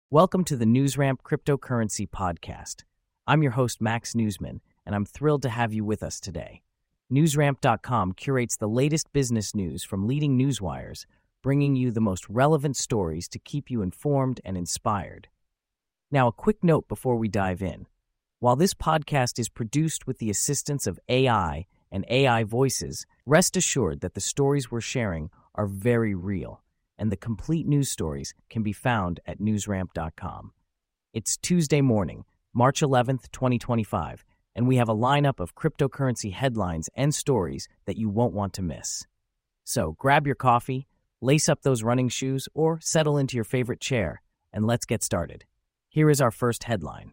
Welcome to the NewsRamp Cryptocurrency Podcast. I'm your host, Max Newsman, and I'm thrilled to have you with us today. NewsRamp.com curates the latest business news from leading newswires, bringing you the most relevant stories to keep you informed and inspired. Now, a quick note before we dive in. While this podcast is produced with the assistance of AI and AI voices, rest assured that the stories we're sharing are very real, and the complete news stories can be found at newsramp.com. It's Tuesday morning, March 11th, 2025, and we have a lineup of cryptocurrency headlines and stories that you won't want to miss. So grab your coffee, lace up those running shoes, or settle into your favorite chair, and let's get started. Here is our first headline.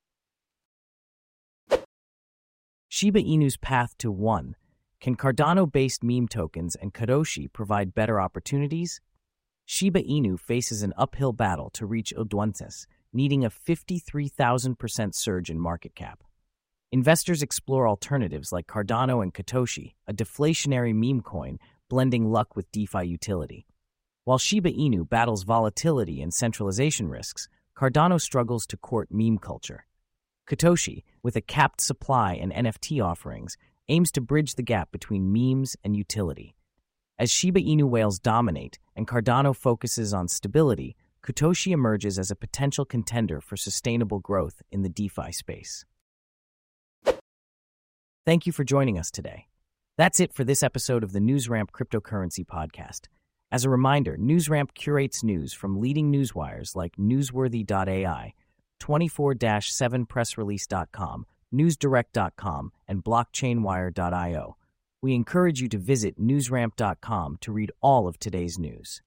Shiba Inu's path to one. Can Cardano-based meme tokens and Satoshi provide better opportunities? Shiba Inu faces an uphill battle to reach Odoantes, needing a 53,000% surge in market cap. Investors explore alternatives like Cardano and Satoshi, a deflationary meme coin blending luck with DeFi utility. While Shiba Inu battles volatility and centralization risks, Cardano struggles to court meme culture. Satoshi, with a capped supply and NFT offerings, aims to bridge the gap between memes and utility. As Shiba Inu whales dominate and Cardano focuses on stability, Satoshi emerges as a potential contender for sustainable growth in the DeFi space. Thank you for joining us today. That's it for this episode of the NewsRamp Cryptocurrency Podcast. As a reminder, NewsRamp curates news from leading newswires like Newsworthy.ai, 24-7pressrelease.com, NewsDirect.com, and BlockchainWire.io. We encourage you to visit newsramp.com to read all of today's news.